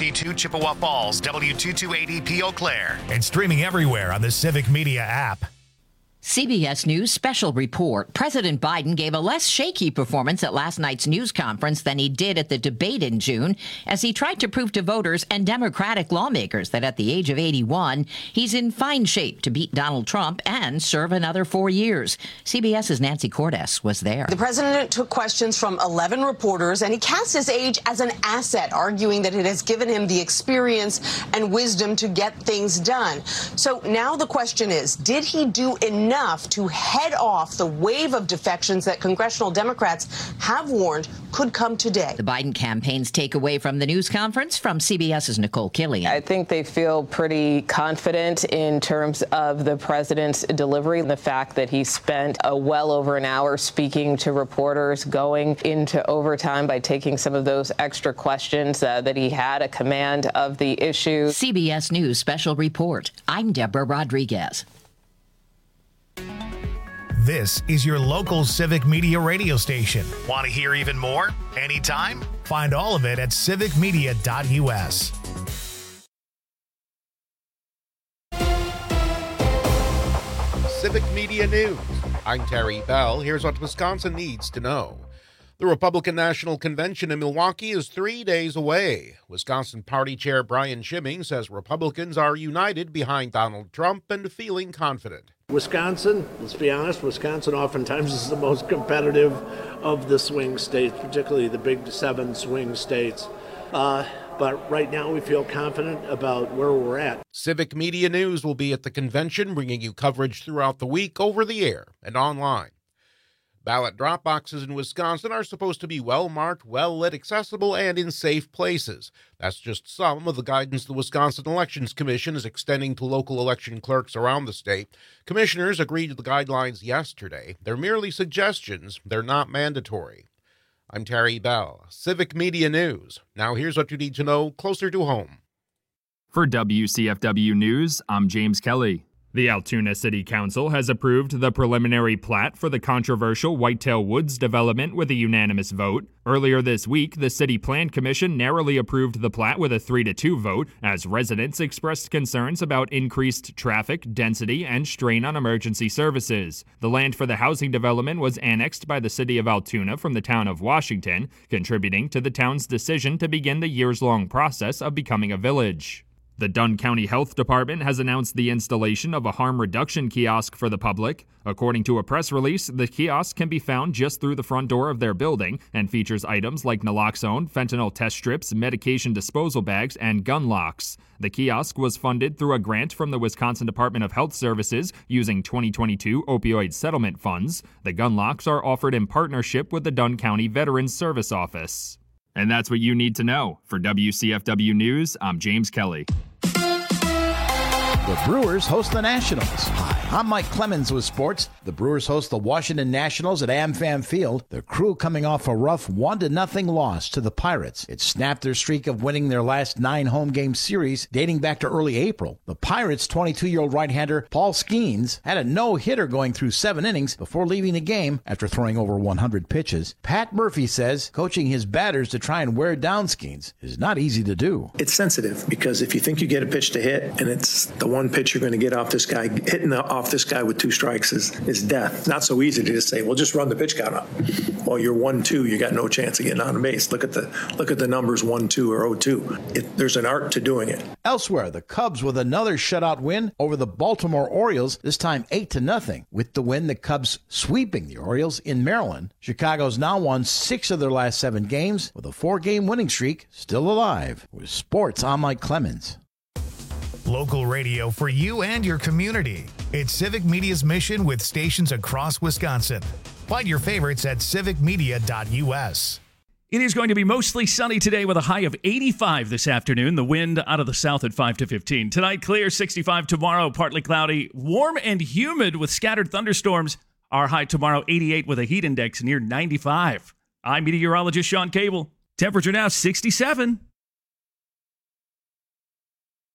W52 Chippewa Falls, W2280 Eau Claire. And streaming everywhere on the Civic Media app. CBS News special report. President Biden gave a less shaky performance at last night's news conference than he did at the debate in June, as he tried to prove to voters and Democratic lawmakers that at the age of 81, he's in fine shape to beat Donald Trump and serve another 4 years. CBS's Nancy Cordes was there. The president took questions from 11 reporters, and he cast his age as an asset, arguing that it has given him the experience and wisdom to get things done. So now the question is, did he do enough to head off the wave of defections that congressional Democrats have warned could come today? The Biden campaign's takeaway from the news conference, from CBS's Nicole Killian. I think they feel pretty confident in terms of the president's delivery and the fact that he spent well over an hour speaking to reporters, going into overtime by taking some of those extra questions, that he had a command of the issue. CBS News special report. I'm Deborah Rodriguez. This is your local Civic Media radio station. Want to hear even more? Anytime? Find all of it at civicmedia.us. Civic Media News. I'm Terry Bell. Here's what Wisconsin needs to know. The Republican National Convention in Milwaukee is 3 days away. Wisconsin Party Chair Brian Schimming says Republicans are united behind Donald Trump and feeling confident. Wisconsin, let's be honest, Wisconsin oftentimes is the most competitive of the swing states, particularly the big 7 swing states. But right now we feel confident about where we're at. Civic Media News will be at the convention, bringing you coverage throughout the week over the air and online. Ballot drop boxes in Wisconsin are supposed to be well-marked, well-lit, accessible, and in safe places. That's just some of the guidance the Wisconsin Elections Commission is extending to local election clerks around the state. Commissioners agreed to the guidelines yesterday. They're merely suggestions. They're not mandatory. I'm Terry Bell, Civic Media News. Now here's what you need to know closer to home. For WCFW News, I'm James Kelly. The Altoona City Council has approved the preliminary plat for the controversial Whitetail Woods development with a unanimous vote. Earlier this week, the City Plan Commission narrowly approved the plat with a 3-2 vote, as residents expressed concerns about increased traffic, density, and strain on emergency services. The land for the housing development was annexed by the City of Altoona from the town of Washington, contributing to the town's decision to begin the years-long process of becoming a village. The Dunn County Health Department has announced the installation of a harm reduction kiosk for the public. According to a press release, the kiosk can be found just through the front door of their building and features items like naloxone, fentanyl test strips, medication disposal bags, and gun locks. The kiosk was funded through a grant from the Wisconsin Department of Health Services using 2022 opioid settlement funds. The gun locks are offered in partnership with the Dunn County Veterans Service Office. And that's what you need to know. For WCFW News, I'm James Kelly. The Brewers host the Nationals. Hi, I'm Mike Clemens with sports. The Brewers host the Washington Nationals at AmFam Field. The Crew coming off a rough 1-0 loss to the Pirates. It snapped their streak of winning their last 9 home game series dating back to early April. The Pirates' 22-year-old right-hander Paul Skeens had a no-hitter going through 7 innings before leaving the game after throwing over 100 pitches. Pat Murphy says coaching his batters to try and wear down Skeens is not easy to do. It's sensitive because if you think you get a pitch to hit and it's the one pitch you're going to get off this guy, hitting off this guy with 2 strikes is death. Not so easy to just say, well, just run the pitch count up. Well, you're 1-2, you got no chance of getting on a base. Look at the numbers 1-2 or 0-2. There's an art to doing it. Elsewhere, the Cubs with another shutout win over the Baltimore Orioles, this time 8-0. With the win, the Cubs sweeping the Orioles in Maryland. Chicago's now won 6 of their last 7 games with a 4-game winning streak still alive. With sports, I'm Mike Clemens. Local radio for you and your community. It's Civic Media's mission with stations across Wisconsin. Find your favorites at civicmedia.us. It is going to be mostly sunny today with a high of 85 this afternoon. The wind out of the south at 5 to 15. Tonight, clear, 65 tomorrow, partly cloudy, warm and humid with scattered thunderstorms. Our high tomorrow, 88 with a heat index near 95. I'm meteorologist Sean Cable. Temperature now 67.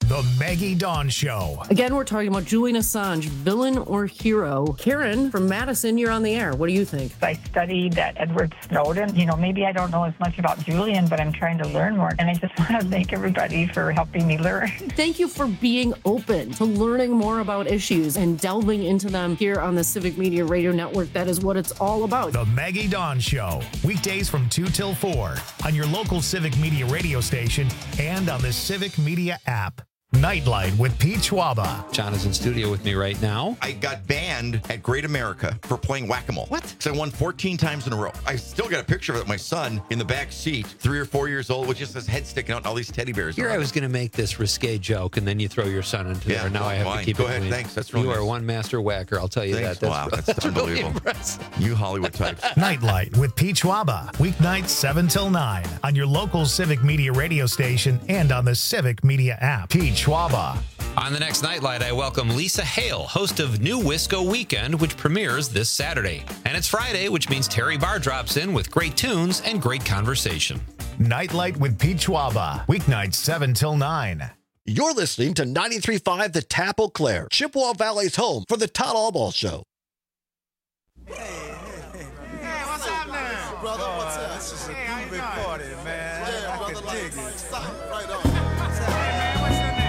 The Maggie Dawn Show. Again, we're talking about Julian Assange, villain or hero. Karen from Madison, you're on the air. What do you think? I studied Edward Snowden. Maybe I don't know as much about Julian, but I'm trying to learn more. And I just want to thank everybody for helping me learn. Thank you for being open to learning more about issues and delving into them here on the Civic Media Radio Network. That is what it's all about. The Maggie Dawn Show. Weekdays from 2 till 4 on your local Civic Media radio station and on the Civic Media app. Nightlight with Pete Schwaba. John is in studio with me right now. I got banned at Great America for playing whack-a-mole. What? Because I won 14 times in a row. I still got a picture of it. My son in the back seat, 3 or 4 years old, with just his head sticking out and all these teddy bears. Here I was going to make this risque joke, and then you throw your son into there. Now I have to keep Go it ahead. clean. Thanks. That's really You nice. are one master whacker, I'll tell you Thanks. that. That's unbelievable. Really You Hollywood types. Nightlight with Pete Schwaba. Weeknights 7 till 9 on your local Civic Media radio station and on the Civic Media app. Pete Schwaba. On the next Nightlight, I welcome Lisa Hale, host of New Wisco Weekend, which premieres this Saturday. And it's Friday, which means Terry Barr drops in with great tunes and great conversation. Nightlight with Pete Schwaba. Weeknights 7 till 9. You're listening to 93.5 The Tap Eau Claire, Chippewa Valley's home for the Todd Allball Show. Hey, what's up now? Brother, what's up? This is a big party, man. Yeah, brother, I can dig it. Stop right on. Hey, man, what's your name?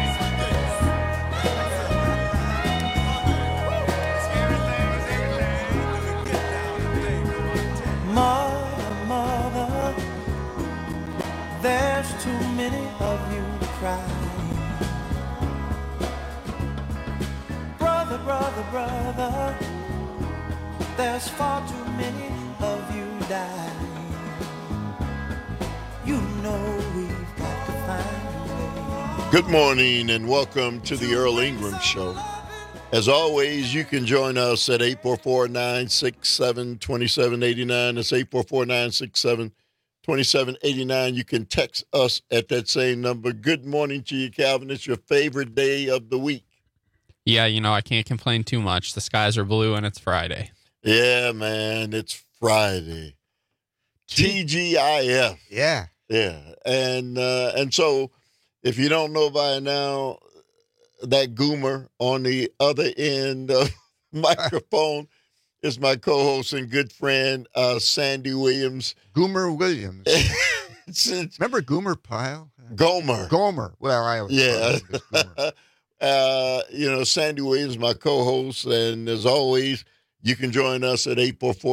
Mother, there's too many of you crying. Brother, there's far too many of you dying. You know we've got to find a way. Good morning and welcome to the Earl Ingram Show. As always, you can join us at 844-967-2789. That's 844-967-2789. You can text us at that same number. Good morning to you, Calvin. It's your favorite day of the week. Yeah, I can't complain too much. The skies are blue and it's Friday. Yeah, man, it's Friday. TGIF. Yeah. Yeah. And so if you don't know by now, that goomer on the other end of the microphone is my co-host and good friend, Sandy Williams. Goomer Williams. Remember Goomer Pyle? Gomer. Well, I always Goomer. Sandy Williams, my co-host, and as always, you can join us at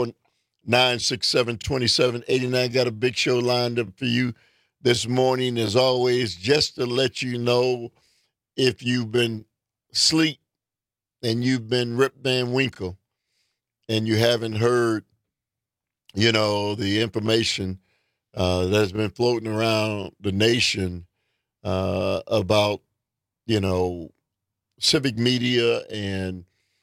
844-967-2789. Got a big show lined up for you this morning, as always, just to let you know, if you've been asleep and you've been Rip Van Winkle and you haven't heard, the information that's been floating around the nation about, civic media and,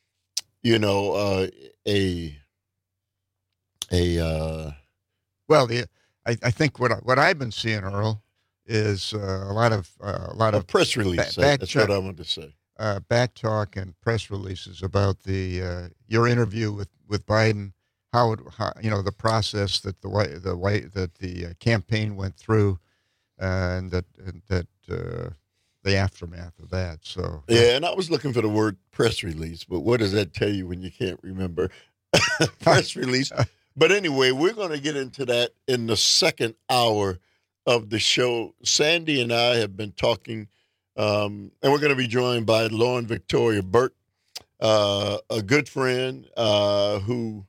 I think what I've been seeing, Earl, is a lot of press release. That's what I wanted to say. Back talk and press releases about your interview with Biden, how the process that the campaign went through, and that the aftermath of that. So yeah, and I was looking for the word press release, but what does that tell you when you can't remember press release? But anyway, we're going to get into that in the second hour of the show. Sandy and I have been talking, and we're going to be joined by Lauren Victoria Burt, a good friend who,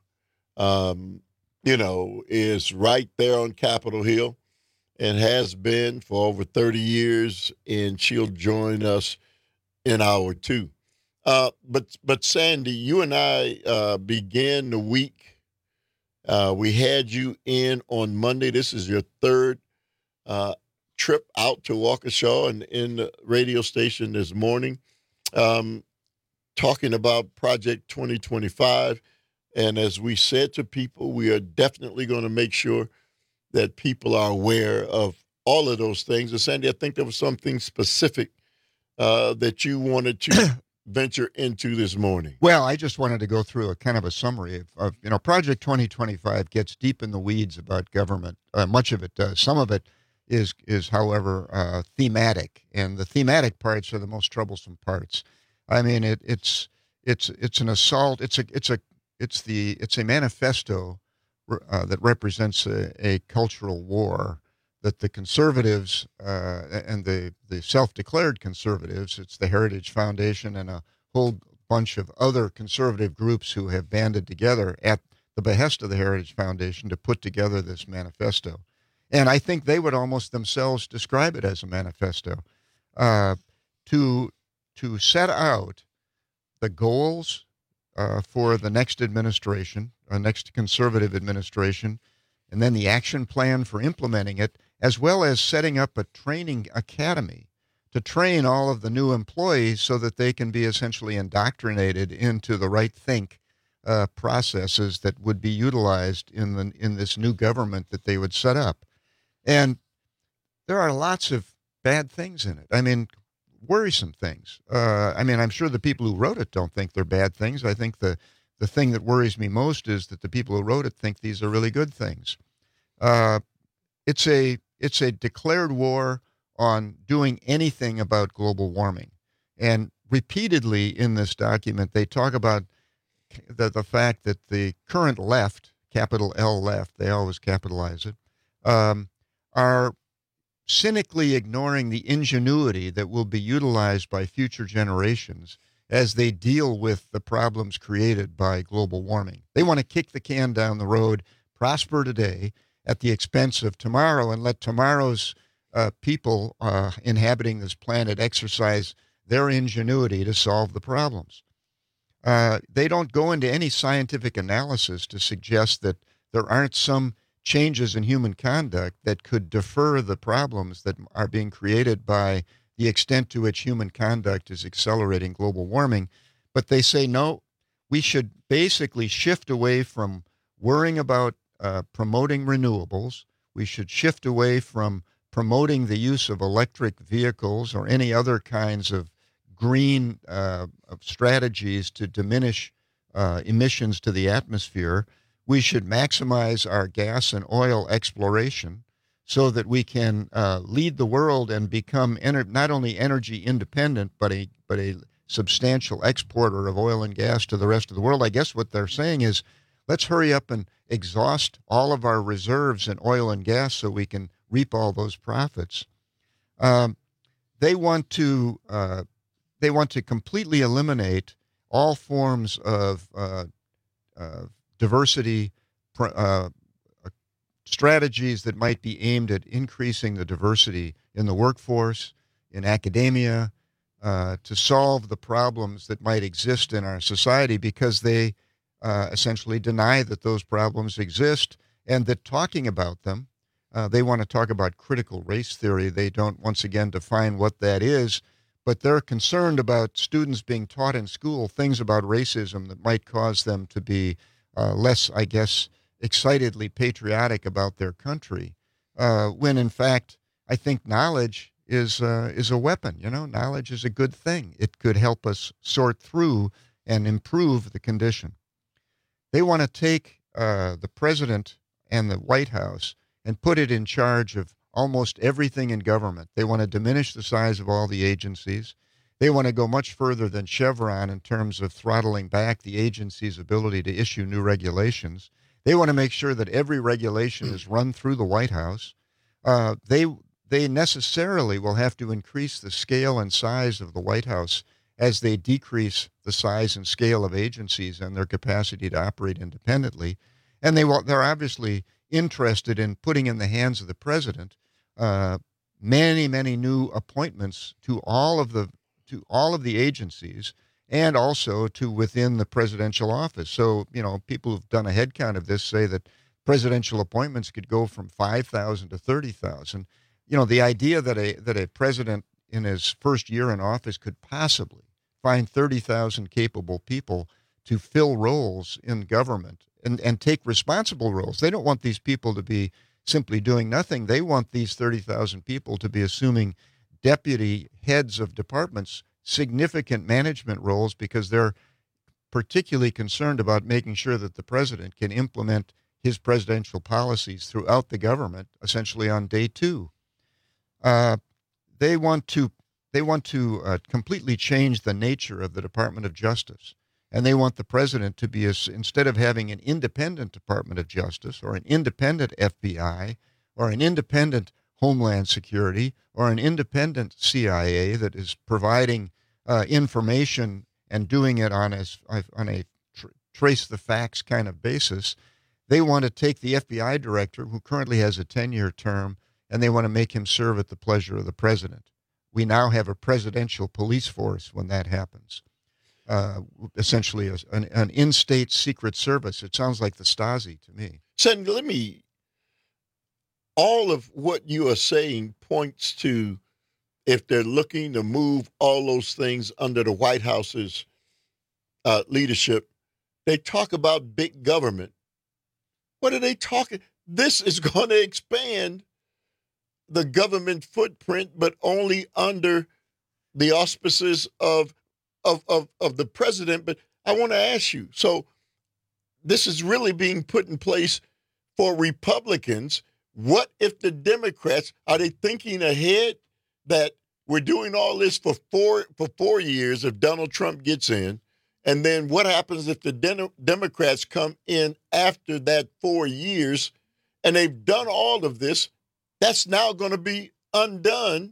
is right there on Capitol Hill and has been for over 30 years, and she'll join us in hour two. But Sandy, you and I began the week. We had you in on Monday. This is your third trip out to Waukesha and in the radio station this morning, talking about Project 2025. And as we said to people, we are definitely going to make sure that people are aware of all of those things. And Sandy, I think there was something specific that you wanted to venture into this morning. Well, I just wanted to go through a kind of a summary of Project 2025 gets deep in the weeds about government. Much of it does. Some of it is however thematic, and the thematic parts are the most troublesome parts. I mean, it's an assault. It's a manifesto that represents a cultural war that the conservatives and the self-declared conservatives, it's the Heritage Foundation and a whole bunch of other conservative groups who have banded together at the behest of the Heritage Foundation to put together this manifesto. And I think they would almost themselves describe it as a manifesto to set out the goals for the next administration, next conservative administration, and then the action plan for implementing it, as well as setting up a training academy to train all of the new employees so that they can be essentially indoctrinated into the right think processes that would be utilized in this new government that they would set up. And there are lots of bad things in it. I mean, worrisome things. I mean, I'm sure the people who wrote it don't think they're bad things. I think the thing that worries me most is that the people who wrote it think these are really good things. It's a declared war on doing anything about global warming. And repeatedly in this document, they talk about the fact that the current left, capital L left, they always capitalize it, are cynically ignoring the ingenuity that will be utilized by future generations as they deal with the problems created by global warming. They want to kick the can down the road, prosper today at the expense of tomorrow, and let tomorrow's people inhabiting this planet exercise their ingenuity to solve the problems. They don't go into any scientific analysis to suggest that there aren't some changes in human conduct that could defer the problems that are being created by the extent to which human conduct is accelerating global warming. But they say, no, we should basically shift away from worrying about promoting renewables. We should shift away from promoting the use of electric vehicles or any other kinds of green strategies to diminish emissions to the atmosphere. We should maximize our gas and oil exploration so that we can lead the world and become not only energy independent, but a substantial exporter of oil and gas to the rest of the world. I guess what they're saying is, let's hurry up and exhaust all of our reserves in oil and gas so we can reap all those profits. They want to completely eliminate all forms of diversity strategies that might be aimed at increasing the diversity in the workforce, in academia, to solve the problems that might exist in our society, because they essentially deny that those problems exist and that talking about them, they want to talk about critical race theory. They don't, once again, define what that is, but they're concerned about students being taught in school things about racism that might cause them to be less, I guess, excitedly patriotic about their country, when in fact, I think knowledge is a weapon. You know, knowledge is a good thing. It could help us sort through and improve the condition. They want to take the president and the White House and put it in charge of almost everything in government. They want to diminish the size of all the agencies. They want to go much further than Chevron in terms of throttling back the agency's ability to issue new regulations. They want to make sure that every regulation is run through the White House. They necessarily will have to increase the scale and size of the White House as they decrease the size and scale of agencies and their capacity to operate independently. And they're obviously interested in putting in the hands of the president many, many new appointments to all of the agencies, and also to within the presidential office. So, you know, people who've done a head count of this say that presidential appointments could go from 5,000 to 30,000. You know, the idea that a president in his first year in office could possibly find 30,000 capable people to fill roles in government and take responsible roles. They don't want these people to be simply doing nothing. They want these 30,000 people to be assuming deputy heads of departments, significant management roles, because they're particularly concerned about making sure that the president can implement his presidential policies throughout the government, essentially on day two. They want to completely change the nature of the Department of Justice. And they want the president to be, instead of having an independent Department of Justice or an independent FBI or an independent Homeland Security or an independent CIA that is providing information and doing it on a trace the facts kind of basis, they want to take the FBI director, who currently has a 10-year term, and they want to make him serve at the pleasure of the president. We now have a presidential police force when that happens. Essentially an in-state secret service. It sounds like the Stasi to me. Senator, all of what you are saying points to, if they're looking to move all those things under the White House's leadership, they talk about big government. What are they talking? This is going to expand the government footprint, but only under the auspices of the president. But I want to ask you, so this is really being put in place for Republicans. What if the Democrats, are they thinking ahead that we're doing all this for 4 years if Donald Trump gets in? And then what happens if the Democrats come in after that 4 years and they've done all of this? That's now going to be undone.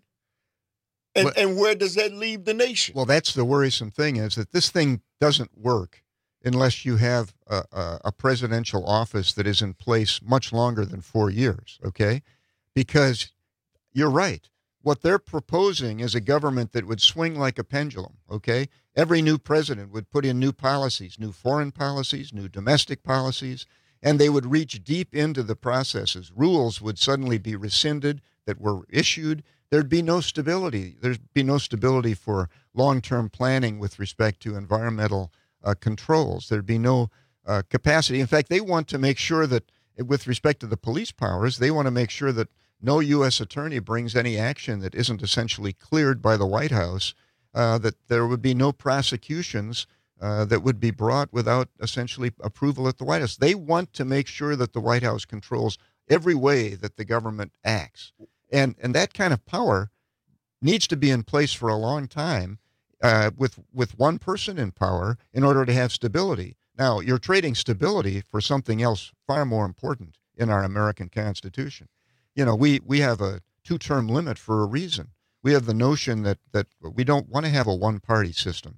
And where does that leave the nation? Well, that's the worrisome thing, is that this thing doesn't work unless you have a presidential office that is in place much longer than 4 years, okay? Because you're right. What they're proposing is a government that would swing like a pendulum, okay? Every new president would put in new policies, new foreign policies, new domestic policies, and they would reach deep into the processes. Rules would suddenly be rescinded that were issued. There'd be no stability. There'd be no stability for long-term planning with respect to environmental controls. There'd be no capacity. In fact, they want to make sure that, with respect to the police powers, they want to make sure that no U.S. attorney brings any action that isn't essentially cleared by the White House, that there would be no prosecutions that would be brought without essentially approval at the White House. They want to make sure that the White House controls every way that the government acts. And that kind of power needs to be in place for a long time with one person in power in order to have stability. Now, you're trading stability for something else far more important in our American Constitution. You know, we have a 2-term limit for a reason. We have the notion that we don't want to have a one-party system.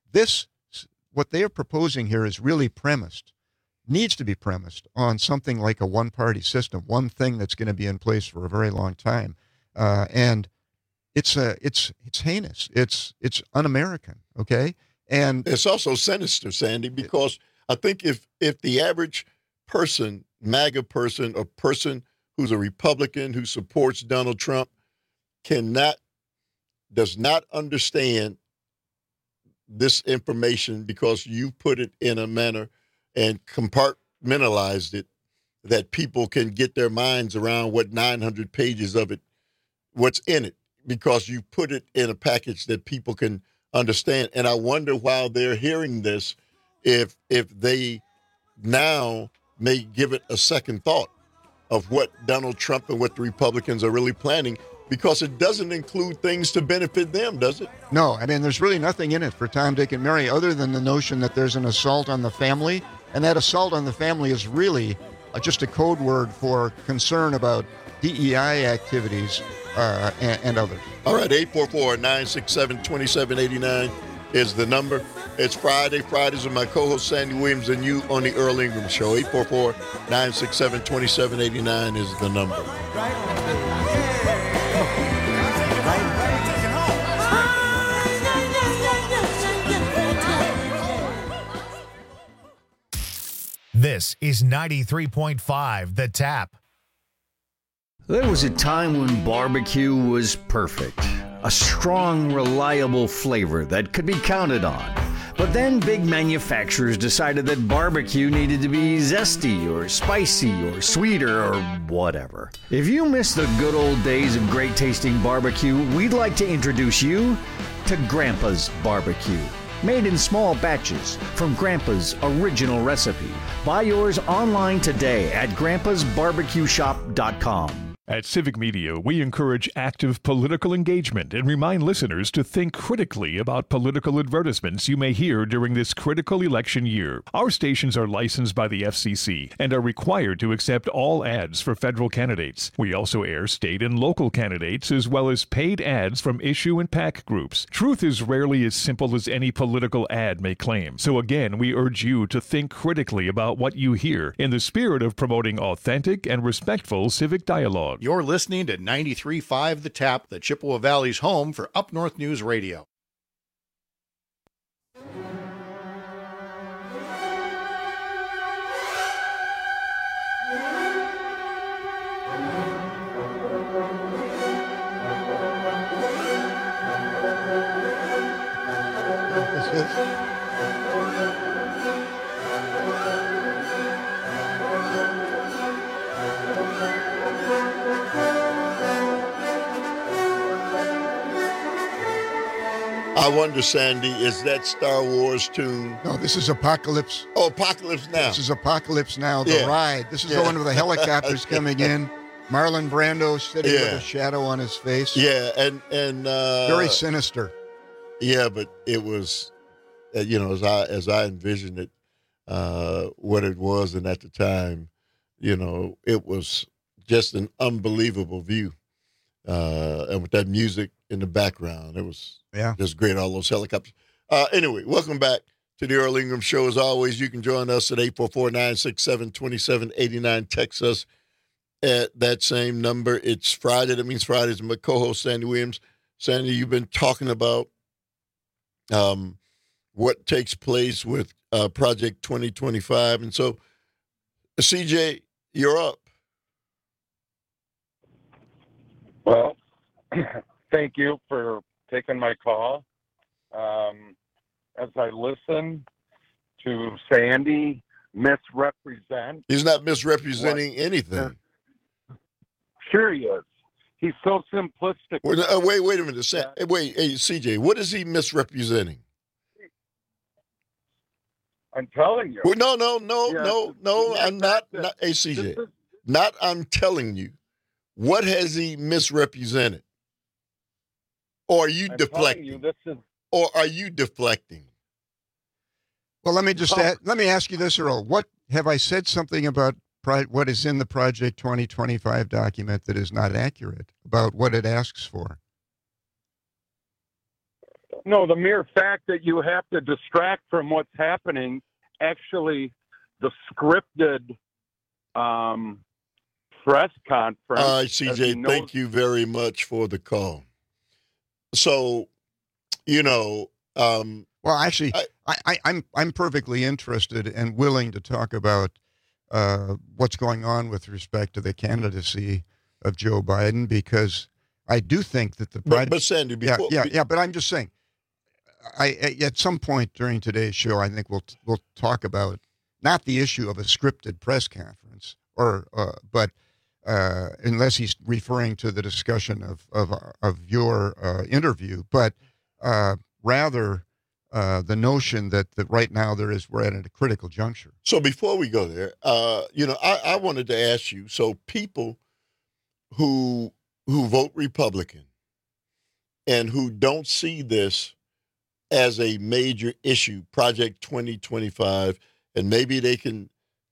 What they are proposing here is really needs to be premised on something like a one-party system, one thing that's going to be in place for a very long time. And it's heinous. It's un-American, okay? And it's also sinister, Sandy, because I think if the average person, MAGA person, or person who's a Republican who supports Donald Trump does not understand this information, because you put it in a manner and compartmentalized it that people can get their minds around what 900 pages of it, what's in it, because you put it in a package that people can understand. And I wonder, while they're hearing this, if they now may give it a second thought of what Donald Trump and what the Republicans are really planning, because it doesn't include things to benefit them, does it? No, I mean, there's really nothing in it for Tom, Dick, and Mary other than the notion that there's an assault on the family, and that assault on the family is really just a code word for concern about DEI activities and others. All right, 844-967-2789 is the number. It's Friday. Fridays with my co-host Sandy Williams and you on the Earl Ingram Show. 844-967-2789 is the number. This is 93.5 The Tap. There was a time when barbecue was perfect. A strong, reliable flavor that could be counted on. But then big manufacturers decided that barbecue needed to be zesty or spicy or sweeter or whatever. If you miss the good old days of great tasting barbecue, we'd like to introduce you to Grandpa's Barbecue. Made in small batches from Grandpa's original recipe. Buy yours online today at grandpasbarbecueshop.com. At Civic Media, we encourage active political engagement and remind listeners to think critically about political advertisements you may hear during this critical election year. Our stations are licensed by the FCC and are required to accept all ads for federal candidates. We also air state and local candidates as well as paid ads from issue and PAC groups. Truth is rarely as simple as any political ad may claim. So again, we urge you to think critically about what you hear in the spirit of promoting authentic and respectful civic dialogue. You're listening to 93.5 The Tap, the Chippewa Valley's home for Up North News Radio. I wonder, Sandy, is that Star Wars tune? No, this is Apocalypse. Oh, Apocalypse Now. This is Apocalypse Now, the ride. This is the one with the helicopters coming in. Marlon Brando sitting with a shadow on his face. Yeah, and very sinister. Yeah, but it was, as I envisioned it, what it was, and at the time, it was just an unbelievable view, and with that music in the background, it was just great. All those helicopters. Anyway, welcome back to the Earl Ingram Show. As always, you can join us at 844-967-2789. Text us at that same number. It's Friday. That means Fridays. My co-host, Sandy Williams. Sandy, you've been talking about what takes place with Project 2025. And so, CJ, you're up. Well, thank you for taking my call. As I listen to Sandy misrepresent. He's not misrepresenting anything. Sure he is. He's so simplistic. Wait a minute. Wait, hey, CJ, what is he misrepresenting? I'm telling you. Well, no. I'm not. Hey, CJ, I'm telling you. What has he misrepresented? Or are you deflecting? Or are you deflecting? Well, let me ask you this, Earl. What have I said something about what is in the Project 2025 document that is not accurate about what it asks for? No, the mere fact that you have to distract from what's happening, actually the scripted press conference. All right, CJ, thank you very much for the call. So, well, actually, I'm perfectly interested and willing to talk about what's going on with respect to the candidacy of Joe Biden, because I do think that the project. But Sandy, before, but I'm just saying, at some point during today's show, I think we'll talk about not the issue of a scripted press conference, but unless he's referring to the discussion of your interview, but rather the notion that right now we're at a critical juncture. So before we go there, I wanted to ask you, so people who vote Republican and who don't see this as a major issue, Project 2025, and maybe they can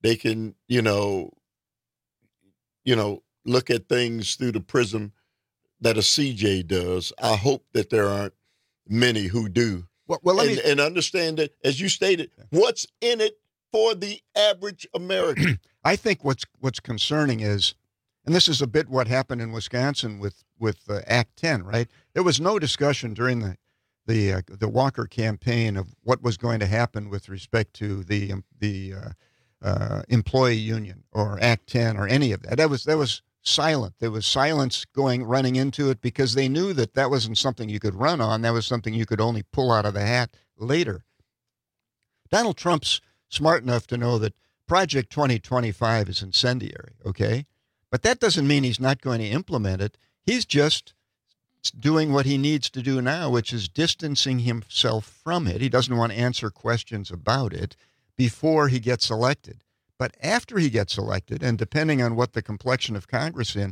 look at things through the prism that a CJ does. I hope that there aren't many who do. And understand that, as you stated, what's in it for the average American. I think what's concerning is, and this is a bit what happened in Wisconsin with Act 10, right? There was no discussion during the Walker campaign of what was going to happen with respect to the employee union or Act 10 or any of that. That was silent. There was silence running into it because they knew that wasn't something you could run on. That was something you could only pull out of the hat later. Donald Trump's smart enough to know that Project 2025 is incendiary, okay? But that doesn't mean he's not going to implement it. He's just doing what he needs to do now, which is distancing himself from it. He doesn't want to answer questions about it before he gets elected. But after he gets elected, and depending on what the complexion of Congress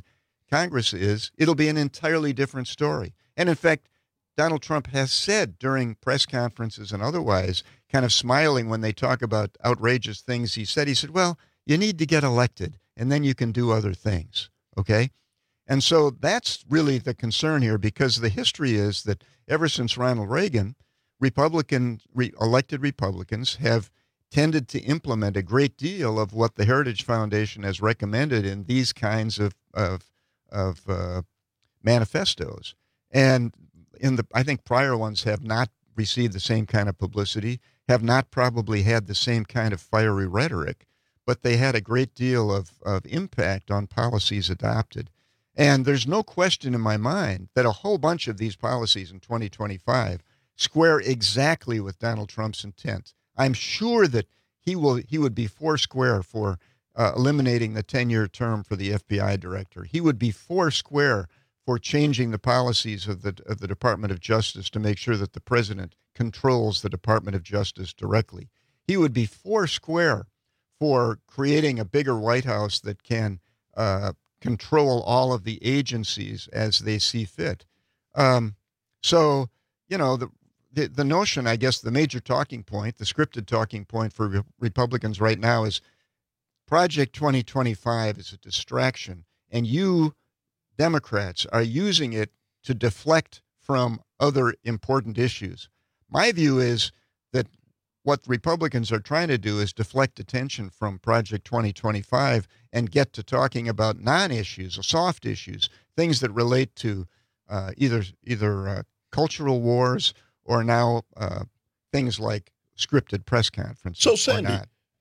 Congress is, it'll be an entirely different story. And in fact, Donald Trump has said during press conferences and otherwise, kind of smiling when they talk about outrageous things, he said, well, you need to get elected and then you can do other things, okay? And so that's really the concern here, because the history is that ever since Ronald Reagan, elected Republicans have tended to implement a great deal of what the Heritage Foundation has recommended in these kinds of manifestos. And I think prior ones have not received the same kind of publicity, have not probably had the same kind of fiery rhetoric, but they had a great deal of impact on policies adopted. And there's no question in my mind that a whole bunch of these policies in 2025 square exactly with Donald Trump's intent. I'm sure that he would be foursquare for eliminating the 10-year term for the FBI director. He would be foursquare for changing the policies of the Department of Justice to make sure that the president controls the Department of Justice directly. He would be foursquare for creating a bigger White House that can control all of the agencies as they see fit. So, you know, the notion, I guess, the major talking point, the scripted talking point for Republicans right now is Project 2025 is a distraction, and you Democrats are using it to deflect from other important issues. My view is that what Republicans are trying to do is deflect attention from Project 2025 and get to talking about non-issues or soft issues, things that relate to either cultural wars or now things like scripted press conferences. So, Sandy,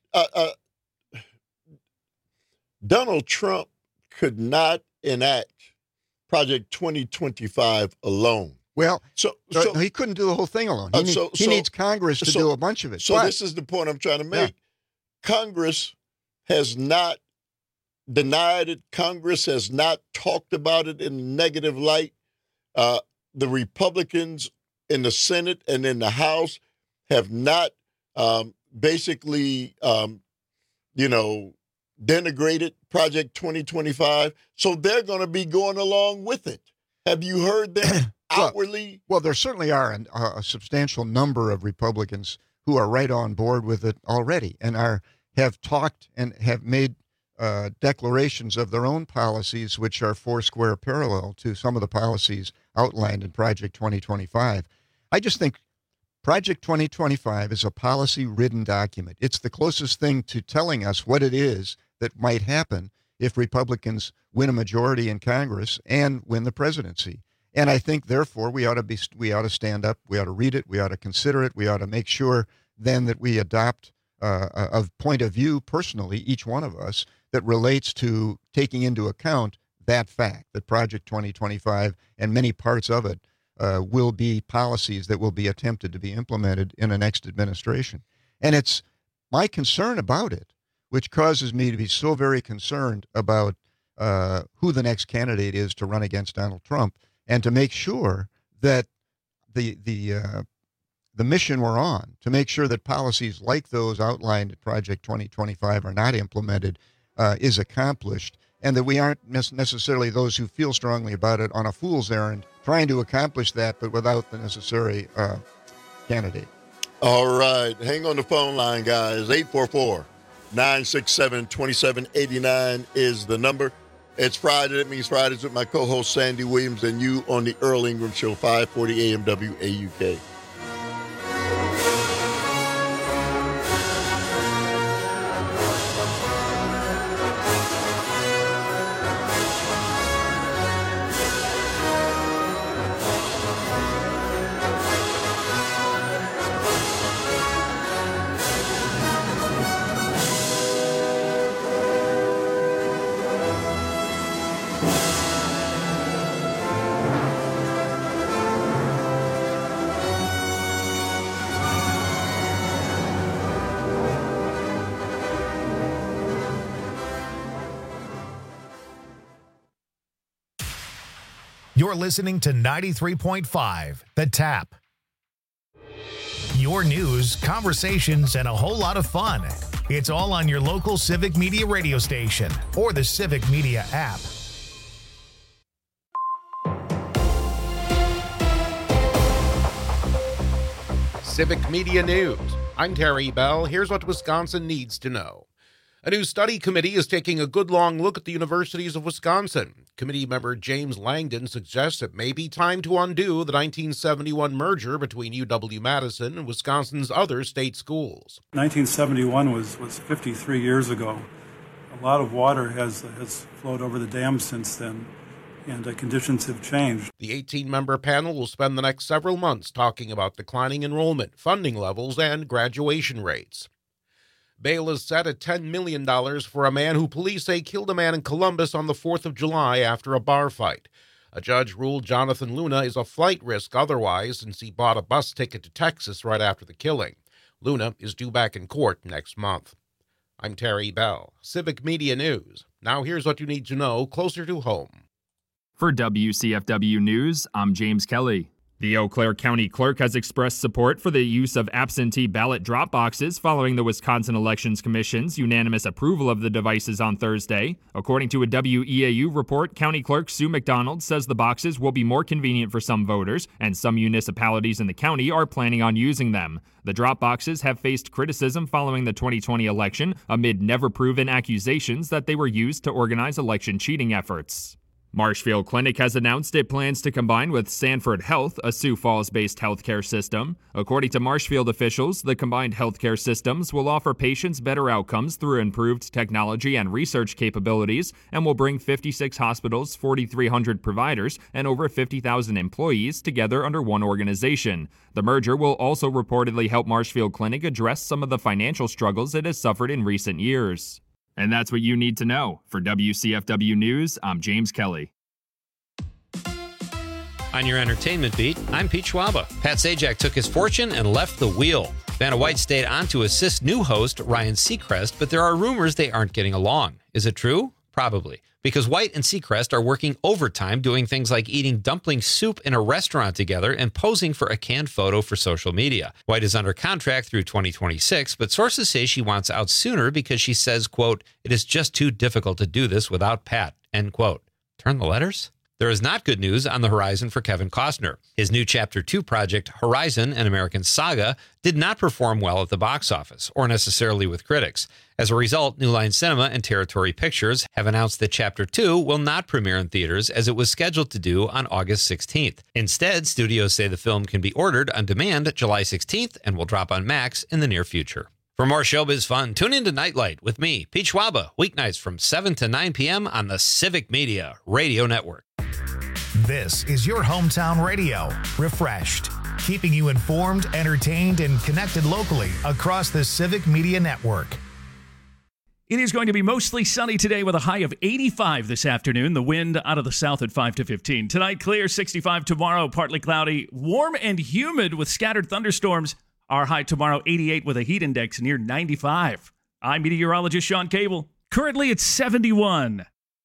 Donald Trump could not enact Project 2025 alone. Well, so he couldn't do the whole thing alone. He needs Congress to do a bunch of it. So this is the point I'm trying to make. Yeah. Congress has not denied it. Congress has not talked about it in a negative light. The Republicans in the Senate and in the House have not basically, denigrated Project 2025. So they're going to be going along with it. Have you heard them outwardly? Well, there certainly are a substantial number of Republicans who are right on board with it already and have talked and have made declarations of their own policies, which are foursquare parallel to some of the policies outlined in Project 2025. I just think Project 2025 is a policy-ridden document. It's the closest thing to telling us what it is that might happen if Republicans win a majority in Congress and win the presidency. And I think, therefore, we ought to stand up, we ought to read it, we ought to consider it, we ought to make sure then that we adopt a point of view personally, each one of us, that relates to taking into account that fact that Project 2025 and many parts of it will be policies that will be attempted to be implemented in the next administration. And it's my concern about it, which causes me to be so very concerned about who the next candidate is to run against Donald Trump, and to make sure that the mission we're on, to make sure that policies like those outlined in Project 2025 are not implemented, is accomplished, and that we aren't necessarily those who feel strongly about it on a fool's errand, trying to accomplish that, but without the necessary candidate. All right. Hang on the phone line, guys. 844-967-2789 is the number. It's Friday. That means Fridays with my co-host Sandy Williams and you on the Earl Ingram Show, 540 AM WAUK. You're listening to 93.5 The Tap. Your news, conversations, and a whole lot of fun. It's all on your local Civic Media radio station or the Civic Media app. Civic Media News. I'm Terry Bell. Here's what Wisconsin needs to know. A new study committee is taking a good long look at the universities of Wisconsin. Committee member James Langdon suggests it may be time to undo the 1971 merger between UW-Madison and Wisconsin's other state schools. 1971 was 53 years ago. A lot of water has flowed over the dam since then, and conditions have changed. The 18-member panel will spend the next several months talking about declining enrollment, funding levels, and graduation rates. Bail is set at $10 million for a man who police say killed a man in Columbus on the 4th of July after a bar fight. A judge ruled Jonathan Luna is a flight risk otherwise since he bought a bus ticket to Texas right after the killing. Luna is due back in court next month. I'm Terry Bell, Civic Media News. Now here's what you need to know closer to home. For WCFW News, I'm James Kelly. The Eau Claire County Clerk has expressed support for the use of absentee ballot drop boxes following the Wisconsin Elections Commission's unanimous approval of the devices on Thursday. According to a WEAU report, County Clerk Sue McDonald says the boxes will be more convenient for some voters, and some municipalities in the county are planning on using them. The drop boxes have faced criticism following the 2020 election amid never-proven accusations that they were used to organize election cheating efforts. Marshfield Clinic has announced it plans to combine with Sanford Health, a Sioux Falls-based healthcare system. According to Marshfield officials, the combined healthcare systems will offer patients better outcomes through improved technology and research capabilities and will bring 56 hospitals, 4,300 providers, and over 50,000 employees together under one organization. The merger will also reportedly help Marshfield Clinic address some of the financial struggles it has suffered in recent years. And that's what you need to know. For WCFW News, I'm James Kelly. On your entertainment beat, I'm Pete Schwaba. Pat Sajak took his fortune and left the wheel. Vanna White stayed on to assist new host Ryan Seacrest, but there are rumors they aren't getting along. Is it true? Probably. Because White and Seacrest are working overtime doing things like eating dumpling soup in a restaurant together and posing for a canned photo for social media. White is under contract through 2026, but sources say she wants out sooner because she says, quote, "It is just too difficult to do this without Pat," end quote. Turn the letters? There is not good news on the horizon for Kevin Costner. His new Chapter 2 project, Horizon, an American Saga, did not perform well at the box office, or necessarily with critics. As a result, New Line Cinema and Territory Pictures have announced that Chapter 2 will not premiere in theaters as it was scheduled to do on August 16th. Instead, studios say the film can be ordered on demand July 16th and will drop on Max in the near future. For more showbiz fun, tune in to Nightlight with me, Pete Schwaba, weeknights from 7 to 9 p.m. on the Civic Media Radio Network. This is your hometown radio, refreshed, keeping you informed, entertained, and connected locally across the Civic Media Network. It is going to be mostly sunny today with a high of 85 this afternoon. The wind out of the south at 5 to 15. Tonight, clear, 65 tomorrow, partly cloudy, warm and humid with scattered thunderstorms. Our high tomorrow, 88 with a heat index near 95. I'm meteorologist Sean Cable. Currently, it's 71.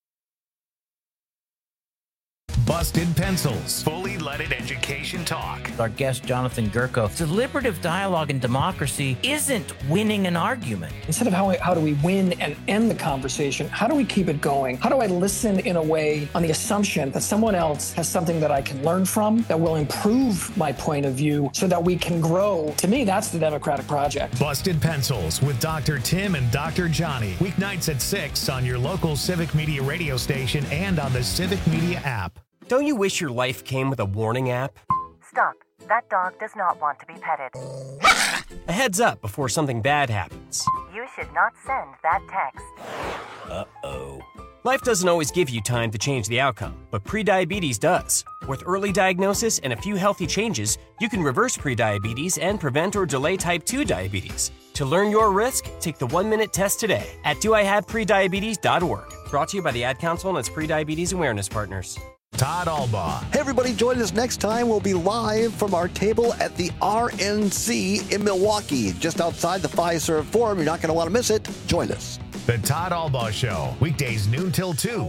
Busted Pencils, fully leaded education talk. Our guest, Jonathan Gurko. Deliberative dialogue in democracy isn't winning an argument. Instead of how do we win and end the conversation, how do we keep it going? How do I listen in a way on the assumption that someone else has something that I can learn from, that will improve my point of view so that we can grow? To me, that's the democratic project. Busted Pencils with Dr. Tim and Dr. Johnny. Weeknights at 6 on your local Civic Media radio station and on the Civic Media app. Don't you wish your life came with a warning app? Stop. That dog does not want to be petted. A heads up before something bad happens. You should not send that text. Uh-oh. Life doesn't always give you time to change the outcome, but prediabetes does. With early diagnosis and a few healthy changes, you can reverse prediabetes and prevent or delay type 2 diabetes. To learn your risk, take the 1-minute test today at doihaveprediabetes.org. Brought to you by the Ad Council and its prediabetes awareness partners. Todd Albaugh. Hey, everybody, join us next time. We'll be live from our table at the RNC in Milwaukee, just outside the Fiserv Forum. You're not going to want to miss it. Join us. The Todd Albaugh Show, weekdays noon till 2.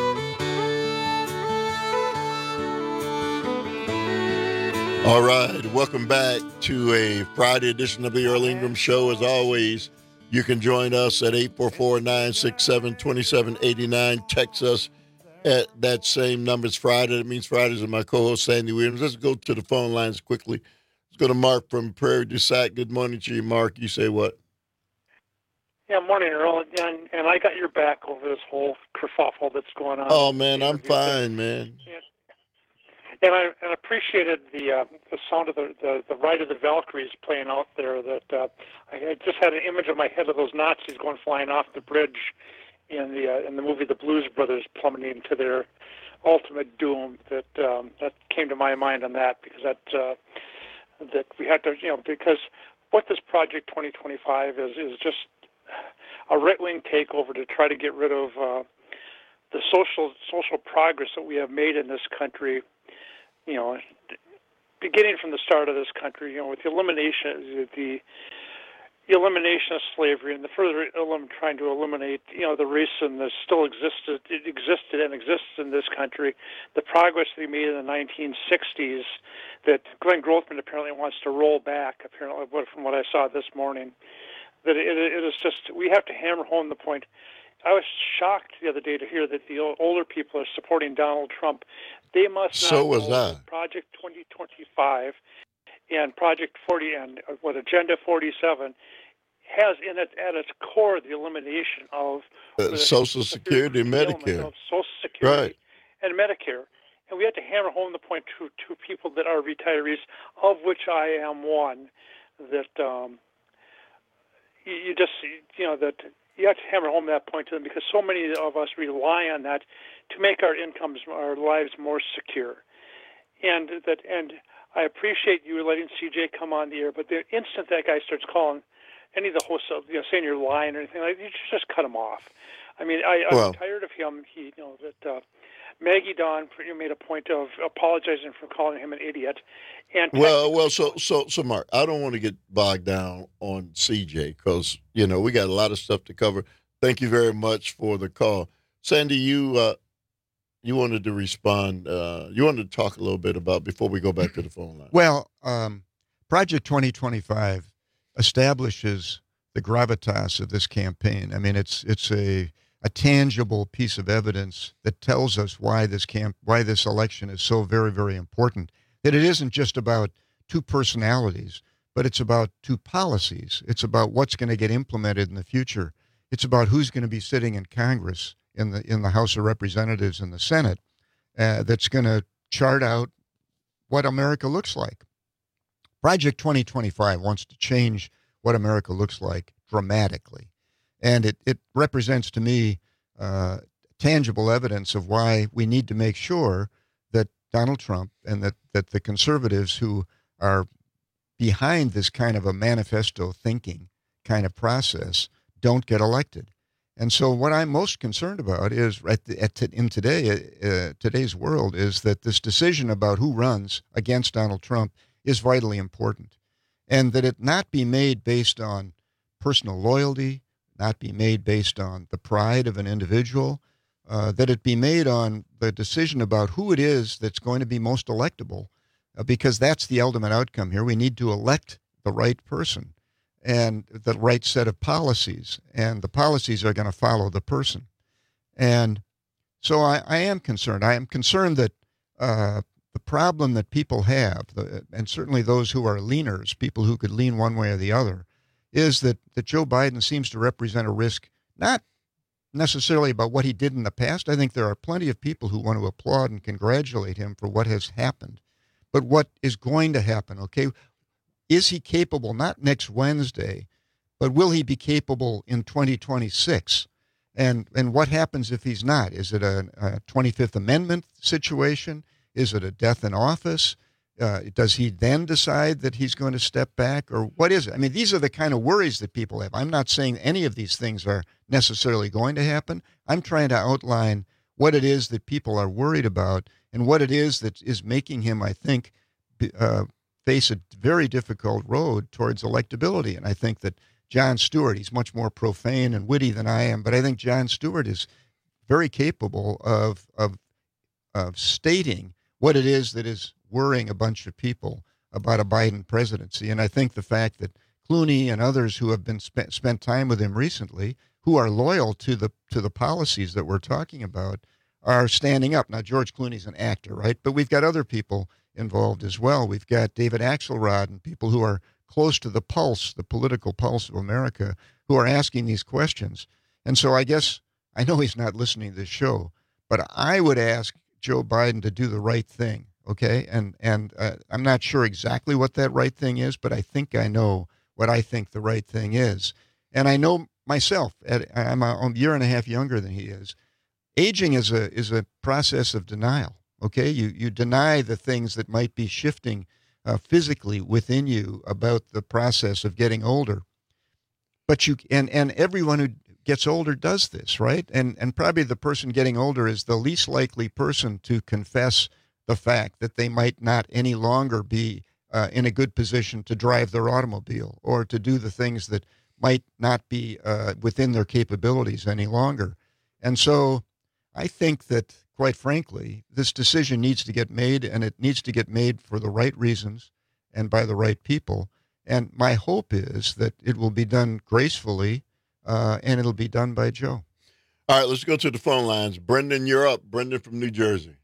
All right, welcome back to a Friday edition of the Earl Ingram Show. As always, you can join us at 844-967-2789. Text us at that same number. It's Friday. That means Fridays with my co-host, Sandy Williams. Let's go to the phone lines quickly. Let's go to Mark from Prairie du Sac. Good morning to you, Mark. You say what? Yeah, morning, Earl. And I got your back over this whole kerfuffle that's going on. Oh, man, I'm fine, man. And I appreciated the sound of the Ride of the Valkyries playing out there. That I just had an image in my head of those Nazis going flying off the bridge in the movie The Blues Brothers, plummeting to their ultimate doom. That came to my mind on that, because that we had to, because what this Project 2025 is just a right-wing takeover to try to get rid of the social progress that we have made in this country. Beginning from the start of this country, with the elimination of slavery, and the further trying to eliminate, the racism that still existed and exists in this country, the progress they made in the 1960s that Glenn Grothman apparently wants to roll back, apparently, from what I saw this morning, that it is just, we have to hammer home the point. I was shocked the other day to hear that the older people are supporting Donald Trump. They must not So was know I. Project 2025 and Project 40 and Agenda 47 has in it at its core the elimination of Social Security and Medicare. Of Social Security Right. and Medicare. And we have to hammer home the point to people that are retirees, of which I am one, that you just, that you have to hammer home that point to them, because so many of us rely on that to make our incomes, our lives more secure. And I appreciate you letting CJ come on the air, but the instant that guy starts calling any of the hosts of, saying you're lying or anything like that, you just cut him off. I mean, I'm tired of him. Maggie Dawn made a point of apologizing for calling him an idiot. And So Mark, I don't want to get bogged down on CJ because, we got a lot of stuff to cover. Thank you very much for the call. Sandy, you wanted to respond. You wanted to talk a little bit about, before we go back to the phone line. Well, Project 2025 establishes the gravitas of this campaign. I mean, it's a tangible piece of evidence that tells us why this election is so very, very important. That it isn't just about two personalities, but it's about two policies. It's about what's going to get implemented in the future. It's about who's going to be sitting in Congress, in the House of Representatives and the Senate, that's going to chart out what America looks like. Project 2025 wants to change what America looks like dramatically. And it represents to me tangible evidence of why we need to make sure that Donald Trump and that the conservatives who are behind this kind of a manifesto thinking kind of process don't get elected. And so what I'm most concerned about is in today's world is that this decision about who runs against Donald Trump is vitally important, and that it not be made based on personal loyalty, not be made based on the pride of an individual, that it be made on the decision about who it is that's going to be most electable, because that's the ultimate outcome here. We need to elect the right person and the right set of policies, and the policies are going to follow the person. And so I am concerned. I am concerned that the problem that people have, and certainly those who are leaners, people who could lean one way or the other, is that Joe Biden seems to represent a risk, not necessarily about what he did in the past. I think there are plenty of people who want to applaud and congratulate him for what has happened. But what is going to happen, okay? Is he capable, not next Wednesday, but will he be capable in 2026? And what happens if he's not? Is it a 25th Amendment situation? Is it a death in office? Does he then decide that he's going to step back? Or what is it? I mean, these are the kind of worries that people have. I'm not saying any of these things are necessarily going to happen. I'm trying to outline what it is that people are worried about and what it is that is making him, I think, face a very difficult road towards electability. And I think that Jon Stewart, he's much more profane and witty than I am, but I think Jon Stewart is very capable of stating what it is that is worrying a bunch of people about a Biden presidency. And I think the fact that Clooney and others who have been spent time with him recently, who are loyal to the policies that we're talking about, are standing up. Now, George Clooney's an actor, right? But we've got other people involved as well. We've got David Axelrod and people who are close to the pulse, the political pulse of America, who are asking these questions. And so I guess, I know he's not listening to this show, but I would ask Joe Biden to do the right thing, okay? And I'm not sure exactly what that right thing is, but I think I know what I think the right thing is. And I know myself, I'm a year and a half younger than he is. Aging is a process of denial, okay? You deny the things that might be shifting physically within you about the process of getting older. But and everyone who gets older does this, right? And probably the person getting older is the least likely person to confess the fact that they might not any longer be in a good position to drive their automobile or to do the things that might not be within their capabilities any longer. And so I think that, quite frankly, this decision needs to get made, and it needs to get made for the right reasons and by the right people. And my hope is that it will be done gracefully, and it'll be done by Joe. All right, let's go to the phone lines. Brendan, you're up. Brendan from New Jersey.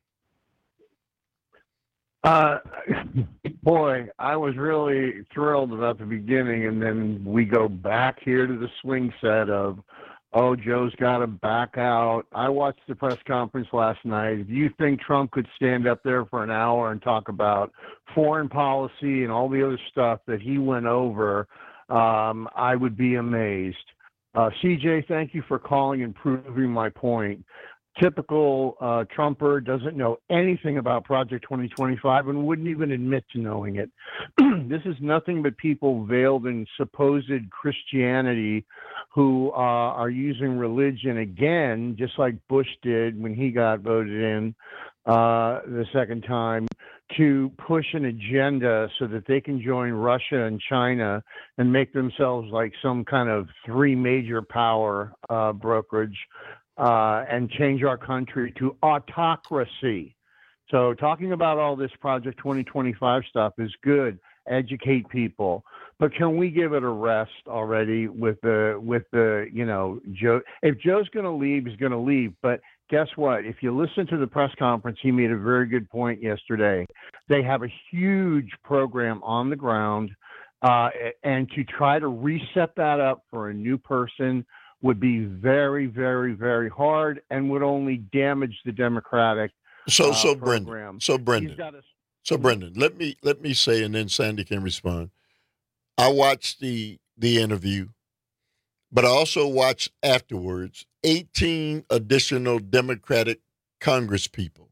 Boy, I was really thrilled about the beginning, and then we go back here to the swing set of, oh, Joe's got to back out. I watched the press conference last night. If you think Trump could stand up there for an hour and talk about foreign policy and all the other stuff that he went over, I would be amazed. CJ, thank you for calling and proving my point. Typical Trumper doesn't know anything about Project 2025 and wouldn't even admit to knowing it. This is nothing but people veiled in supposed Christianity who are using religion again, just like Bush did when he got voted in the second time, to push an agenda so that they can join Russia and China and make themselves like some kind of three major power brokerage. And change our country to autocracy. So talking about all this Project 2025 stuff is good. Educate people. But can we give it a rest already with the Joe? If Joe's going to leave, he's going to leave. But guess what? If you listen to the press conference, he made a very good point yesterday. They have a huge program on the ground, and to try to reset that up for a new person would be very, very, very hard and would only damage the Democratic program. Brendan, let me say, and then Sandy can respond. I watched the interview, but I also watched afterwards 18 additional Democratic Congresspeople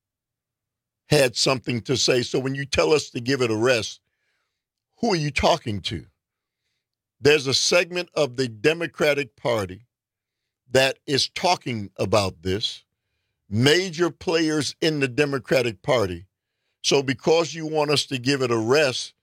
had something to say. So when you tell us to give it a rest, who are you talking to? There's a segment of the Democratic Party that is talking about this, major players in the Democratic Party. So because you want us to give it a rest,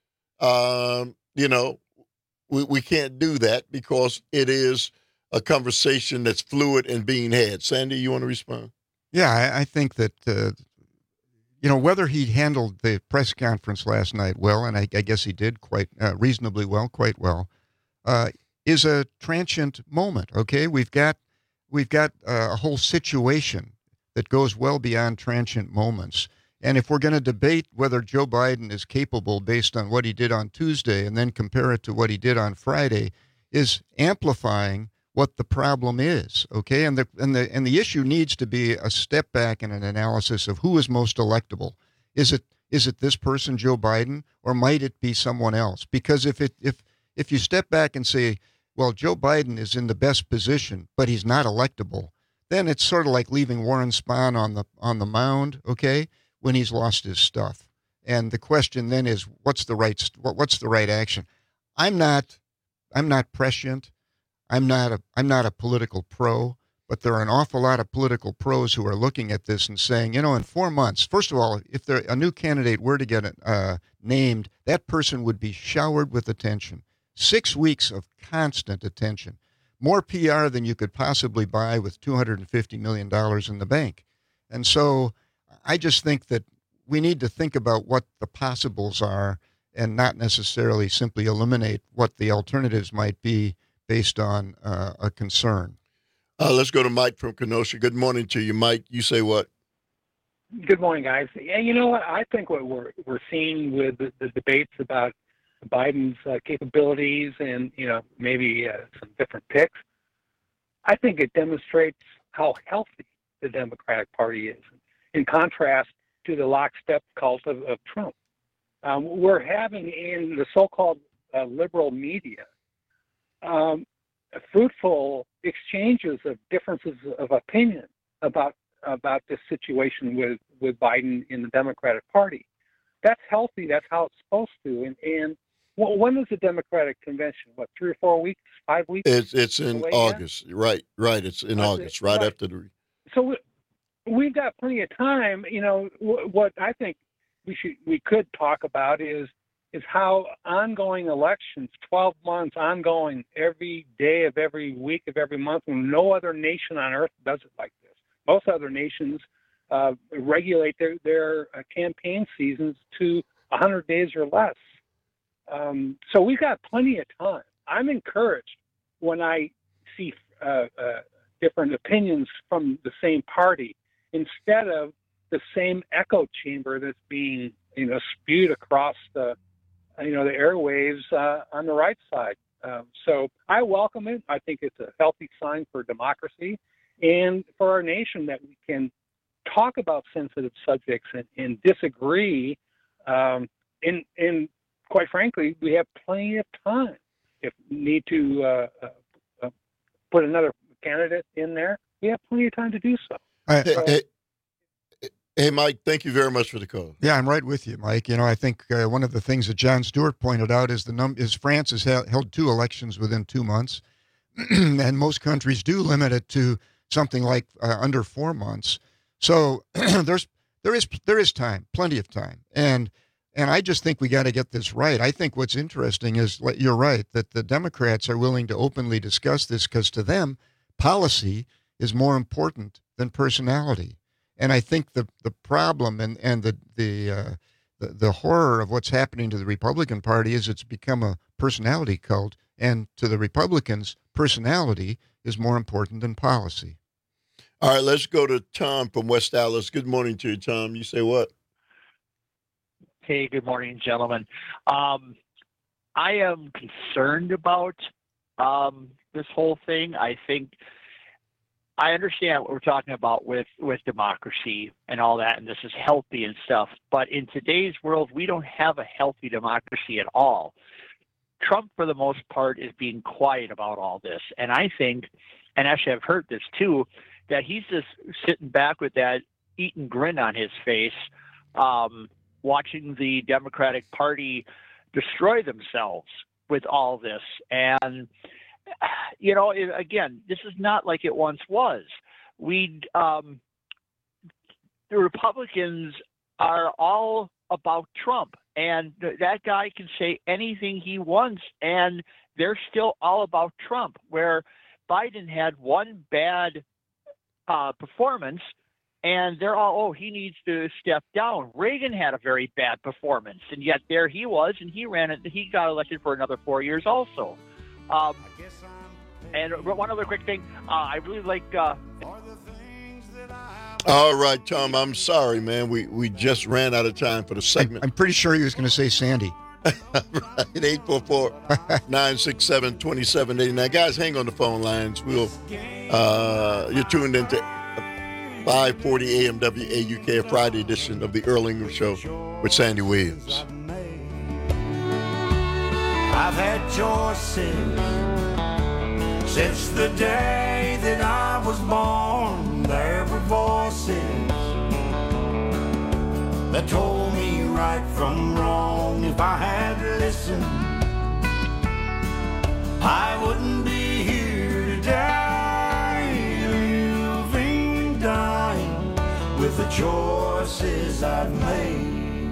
we can't do that because it is a conversation that's fluid and being had. Sandy, you want to respond? Yeah, I think that, whether he handled the press conference last night well, and I guess he did quite reasonably well, quite well, is a transient moment. Okay, we've got a whole situation that goes well beyond transient moments. And if we're going to debate whether Joe Biden is capable based on what he did on Tuesday and then compare it to what he did on Friday, is amplifying what the problem is. Okay, and the issue needs to be a step back and an analysis of who is most electable. Is it this person, Joe Biden, or might it be someone else? Because if you step back and say, well, Joe Biden is in the best position, but he's not electable, then it's sort of like leaving Warren Spahn on the mound, okay, when he's lost his stuff. And the question then is, what's the right action? I'm not prescient. I'm not a political pro, but there are an awful lot of political pros who are looking at this and saying, in 4 months, first of all, if a new candidate were to get named, that person would be showered with attention. 6 weeks of constant attention, more PR than you could possibly buy with $250 million in the bank. And so I just think that we need to think about what the possibles are not necessarily simply eliminate what the alternatives might be based on a concern. Let's go to Mike from Kenosha. Good morning to you, Mike. You say what? Good morning, guys. Yeah, you know what? I think what we're seeing with the debates about Biden's capabilities and, maybe some different picks, I think it demonstrates how healthy the Democratic Party is, in contrast to the lockstep cult of Trump. We're having in the so-called liberal media fruitful exchanges of differences of opinion about this situation with Biden in the Democratic Party. That's healthy. That's how it's supposed to. And when is the Democratic convention? 3 or 4 weeks? 5 weeks? It's in August. Yet? Right. It's in August, right after the. So we've got plenty of time. What I think we could talk about is how ongoing elections, 12 months ongoing, every day of every week of every month, when no other nation on earth does it like this. Most other nations regulate their campaign seasons to 100 days or less. So we've got plenty of time. I'm encouraged when I see different opinions from the same party instead of the same echo chamber that's being spewed across the airwaves on the right side. So I welcome it. I think it's a healthy sign for democracy and for our nation that we can talk about sensitive subjects and disagree. And quite frankly, we have plenty of time. If we need to put another candidate in there, we have plenty of time to do so. Hey, Mike, thank you very much for the call. Yeah, I'm right with you, Mike. I think one of the things that John Stewart pointed out is France has held 2 elections within 2 months, and most countries do limit it to something like under 4 months. So there is time, plenty of time, and I just think we got to get this right. I think what's interesting is you're right that the Democrats are willing to openly discuss this because to them, policy is more important than personality. And I think the problem and the horror of what's happening to the Republican Party is it's become a personality cult, and to the Republicans, personality is more important than policy. All right, let's go to Tom from West Dallas. Good morning to you, Tom. You say what? Hey, good morning, gentlemen. I am concerned about this whole thing. I understand what we're talking about with democracy and all that, and this is healthy and stuff. But in today's world, we don't have a healthy democracy at all. Trump, for the most part, is being quiet about all this. And I think, and actually I've heard this too, that he's just sitting back with that eaten grin on his face, watching the Democratic Party destroy themselves with all this. And again, this is not like it once was. The Republicans are all about Trump, and that guy can say anything he wants, and they're still all about Trump, where Biden had one bad performance, and they're all, he needs to step down. Reagan had a very bad performance, and yet there he was, and he got elected for another 4 years also. And one other quick thing, I really like. All right, Tom, I'm sorry, man. We just ran out of time for the segment. I'm pretty sure he was going to say Sandy. Right, 844-967-2789. Guys, hang on the phone lines. You're tuned into 540 AM WAUK, a Friday edition of the Earl Ingram Show with Sandy Williams. I've had choices since the day that I was born. There were voices that told me right from wrong. If I had listened, I wouldn't be here today, living, dying with the choices I've made.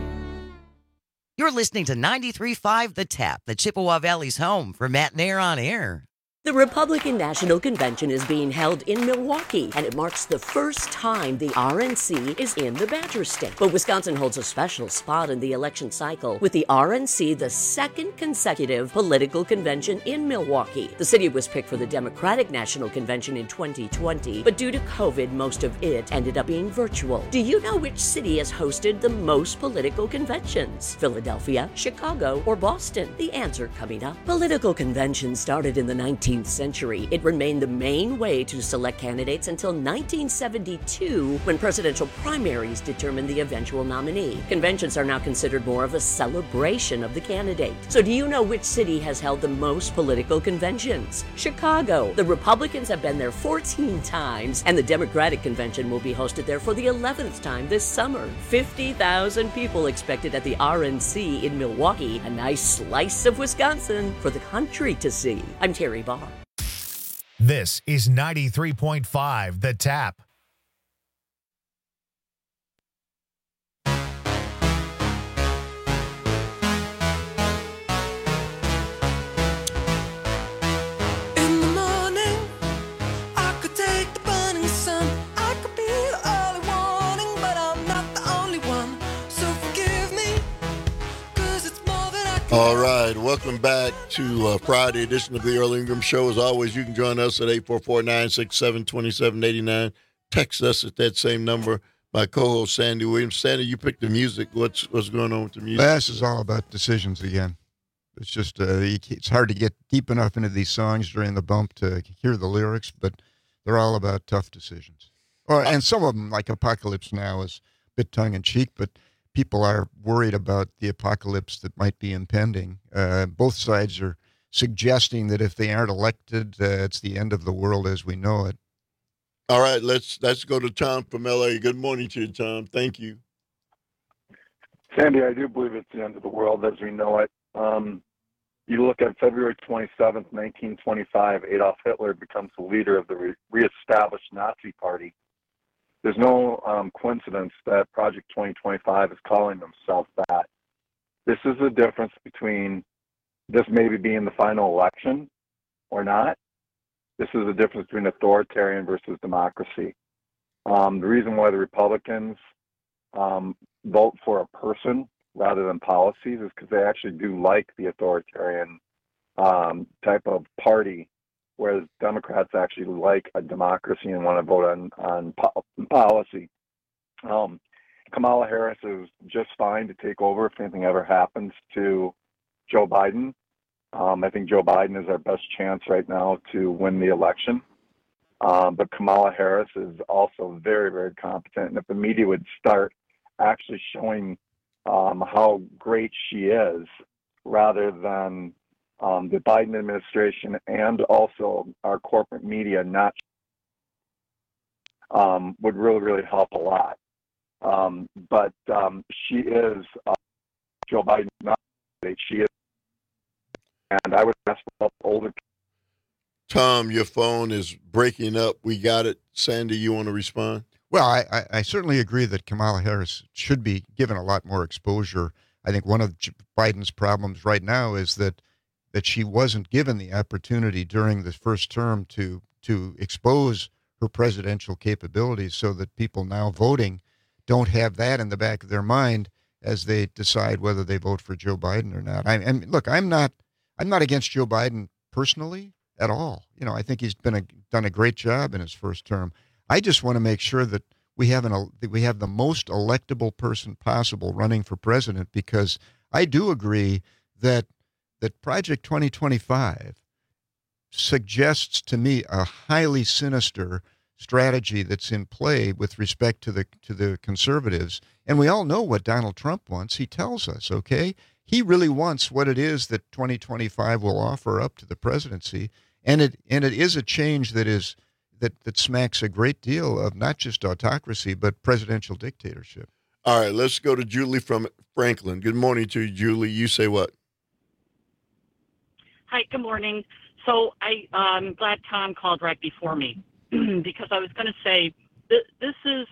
You're listening to 93.5 The Tap, the Chippewa Valley's home for Matt Nair on Air. The Republican National Convention is being held in Milwaukee, and it marks the first time the RNC is in the Badger State. But Wisconsin holds a special spot in the election cycle, with the RNC the second consecutive political convention in Milwaukee. The city was picked for the Democratic National Convention in 2020, but due to COVID, most of it ended up being virtual. Do you know which city has hosted the most political conventions? Philadelphia, Chicago, or Boston? The answer coming up. Political conventions started in the 19th century. It remained the main way to select candidates until 1972, when presidential primaries determined the eventual nominee. Conventions are now considered more of a celebration of the candidate. So do you know which city has held the most political conventions? Chicago. The Republicans have been there 14 times, and the Democratic convention will be hosted there for the 11th time this summer. 50,000 people expected at the RNC in Milwaukee, a nice slice of Wisconsin for the country to see. I'm Terry Barr. This is 93.5 The Tap. In the morning, I could take the burning sun. I could be the early warning, but I'm not the only one. So forgive me, 'cause it's more than I can. All right, welcome back to Friday edition of the Earl Ingram Show. As always, you can join us at 844-967-2789. Text us at that same number. My co-host Sandy Williams. Sandy, you picked the music. What's going on with the music? This is all about decisions again. It's just it's hard to get deep enough into these songs during the bump to hear the lyrics, but they're all about tough decisions. And some of them, like Apocalypse Now, is a bit tongue-in-cheek, but people are worried about the apocalypse that might be impending. Both sides are suggesting that if they aren't elected, it's the end of the world as we know it. All right, let's go to Tom from L.A. Good morning to you, Tom. Thank you. Sandy, I do believe it's the end of the world as we know it. You look at February 27th, 1925, Adolf Hitler becomes the leader of the reestablished Nazi Party. There's no coincidence that Project 2025 is calling themselves that. This is the difference between this maybe being the final election or not. This is the difference between authoritarian versus democracy. The reason why the Republicans vote for a person rather than policies is because they actually do like the authoritarian type of party, whereas Democrats actually like a democracy and want to vote on policy. Kamala Harris is just fine to take over if anything ever happens to Joe Biden. I think Joe Biden is our best chance right now to win the election. But Kamala Harris is also very, very competent. And if the media would start actually showing how great she is, rather than the Biden administration and also our corporate media not would really, really help a lot. But she is Joe Biden's not. She is, and I would ask for older. Tom, your phone is breaking up. We got it. Sandy, you want to respond? Well, I certainly agree that Kamala Harris should be given a lot more exposure. I think one of Biden's problems right now is that she wasn't given the opportunity during the first term to expose her presidential capabilities, so that people now voting don't have that in the back of their mind as they decide whether they vote for Joe Biden or not. And look, I'm not against Joe Biden personally at all. You know, I think he's done a great job in his first term. I just want to make sure that we have the most electable person possible running for president, because I do agree that Project 2025 suggests to me a highly sinister strategy that's in play with respect to the conservatives. And we all know what Donald Trump wants. He tells us, okay? He really wants what it is that 2025 will offer up to the presidency. And it is a change that smacks a great deal of not just autocracy, but presidential dictatorship. All right, let's go to Julie from Franklin. Good morning to you, Julie. You say what? Hi, good morning. So I'm glad Tom called right before me, because I was going to say it's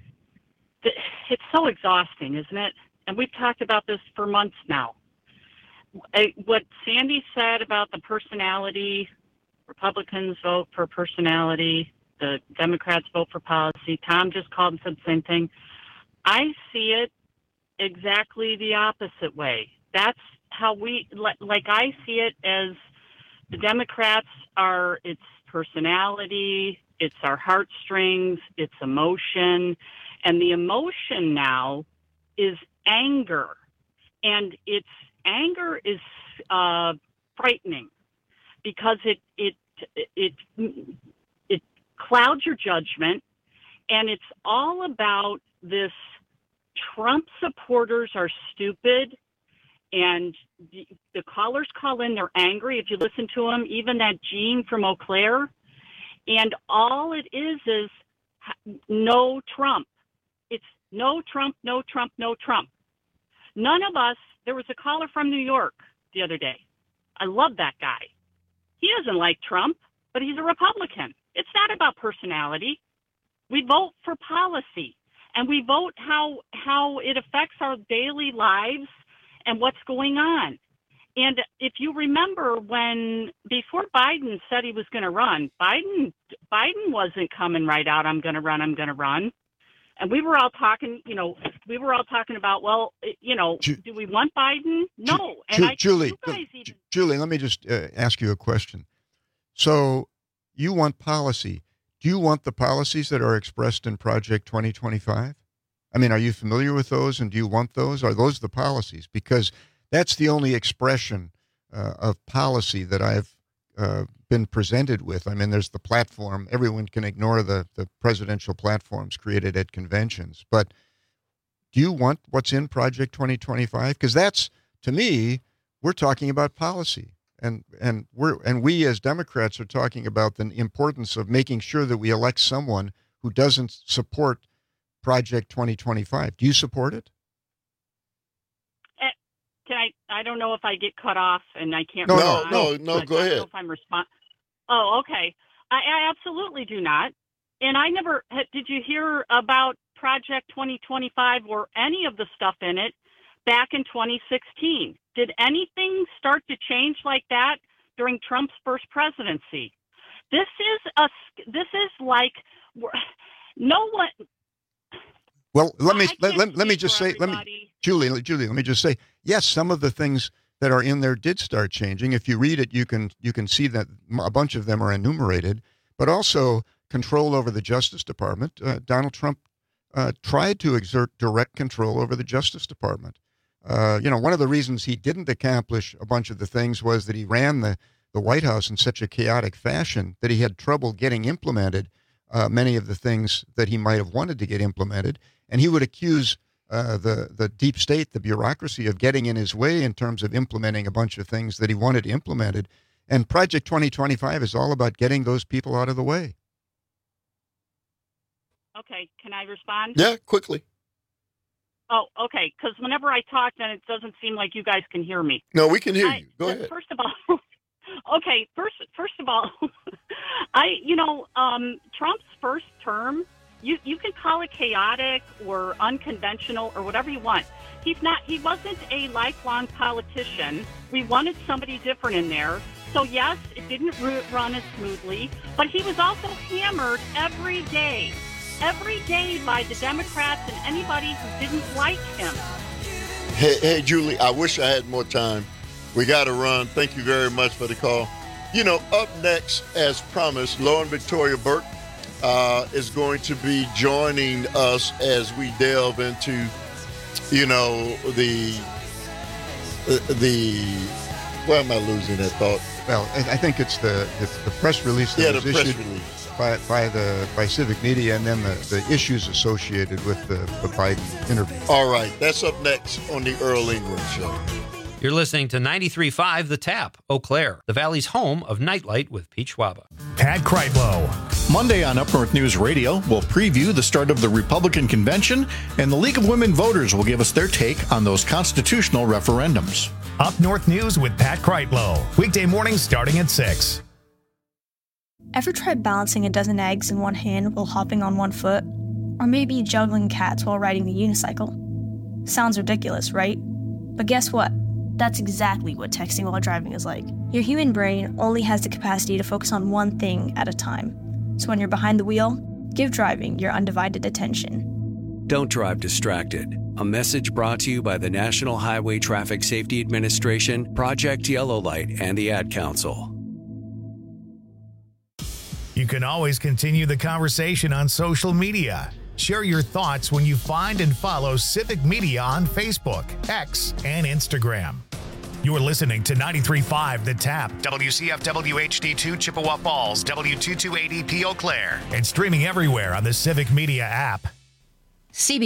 so exhausting, isn't it? And we've talked about this for months now. What Sandy said about the personality Republicans vote for personality. The Democrats vote for policy. Tom just called and said the same thing. I see it exactly the opposite way. That's how I see it as the Democrats are its personality, it's our heartstrings, it's emotion. And the emotion now is anger. And its anger is frightening because it clouds your judgment, and it's all about this Trump supporters are stupid, and the callers call in, they're angry. If you listen to them, even that Jean from Eau Claire, and all it is no Trump. It's no Trump, no Trump, no Trump. None of us, there was a caller from New York the other day. I love that guy. He doesn't like Trump, but he's a Republican. It's not about personality. We vote for policy, and we vote how it affects our daily lives and what's going on. And if you remember before Biden said he was going to run, Biden wasn't coming right out, I'm going to run. And we were all talking, about, do we want Biden? No. Julie, let me just ask you a question. So you want policy. Do you want the policies that are expressed in Project 2025? I mean, are you familiar with those, and do you want those? Are those the policies? Because that's the only expression of policy that I've been presented with. I mean, there's the platform. Everyone can ignore the presidential platforms created at conventions. But do you want what's in Project 2025? Because that's, to me, we're talking about policy. And we as Democrats are talking about the importance of making sure that we elect someone who doesn't support Project 2025. Do you support it? I don't know if I get cut off and I can't. No, I go ahead. don't know if I'm Oh, okay. I absolutely do not. And I never, did you hear about Project 2025 or any of the stuff in it back in 2016? Did anything start to change like that during Trump's first presidency? This is like no one. Well, let me just say, Julie, let me just say, yes, some of the things that are in there did start changing. If you read it, you can see that a bunch of them are enumerated, but also control over the Justice Department. Donald Trump tried to exert direct control over the Justice Department. One of the reasons he didn't accomplish a bunch of the things was that he ran the White House in such a chaotic fashion that he had trouble getting implemented many of the things that he might have wanted to get implemented. And he would accuse the deep state, the bureaucracy, of getting in his way in terms of implementing a bunch of things that he wanted implemented. And Project 2025 is all about getting those people out of the way. Okay, can I respond? Yeah, quickly. Oh, okay, because whenever I talk, then it doesn't seem like you guys can hear me. No, we can hear you. Go ahead. First of all, okay, first of all, Trump's first term, you can call it chaotic or unconventional or whatever you want. He wasn't a lifelong politician. We wanted somebody different in there. So yes, it didn't run as smoothly, but he was also hammered every day by the Democrats and anybody who didn't like him. Hey, Julie, I wish I had more time. We got to run. Thank you very much for the call. Up next, as promised, Lauren Victoria Burke is going to be joining us as we delve into, the why am I losing that thought? Well, I think it's the press release that was issued by Civic Media, and then the issues associated with the Biden interview. All right, that's up next on the Earl England Show. You're listening to 93.5 The Tap, Eau Claire, the Valley's home of Nightlight with Pete Schwaba. Pat Kreitlow. Monday on Up North News Radio, we'll preview the start of the Republican convention, and the League of Women Voters will give us their take on those constitutional referendums. Up North News with Pat Kreitlow. Weekday mornings starting at 6. Ever tried balancing a dozen eggs in one hand while hopping on one foot? Or maybe juggling cats while riding a unicycle? Sounds ridiculous, right? But guess what? That's exactly what texting while driving is like. Your human brain only has the capacity to focus on one thing at a time. So when you're behind the wheel, give driving your undivided attention. Don't drive distracted. A message brought to you by the National Highway Traffic Safety Administration, Project Yellow Light, and the Ad Council. You can always continue the conversation on social media. Share your thoughts when you find and follow Civic Media on Facebook, X, and Instagram. You're listening to 93.5 The Tap, WCFW HD2 Chippewa Falls, W228EP Eau Claire, and streaming everywhere on the Civic Media app.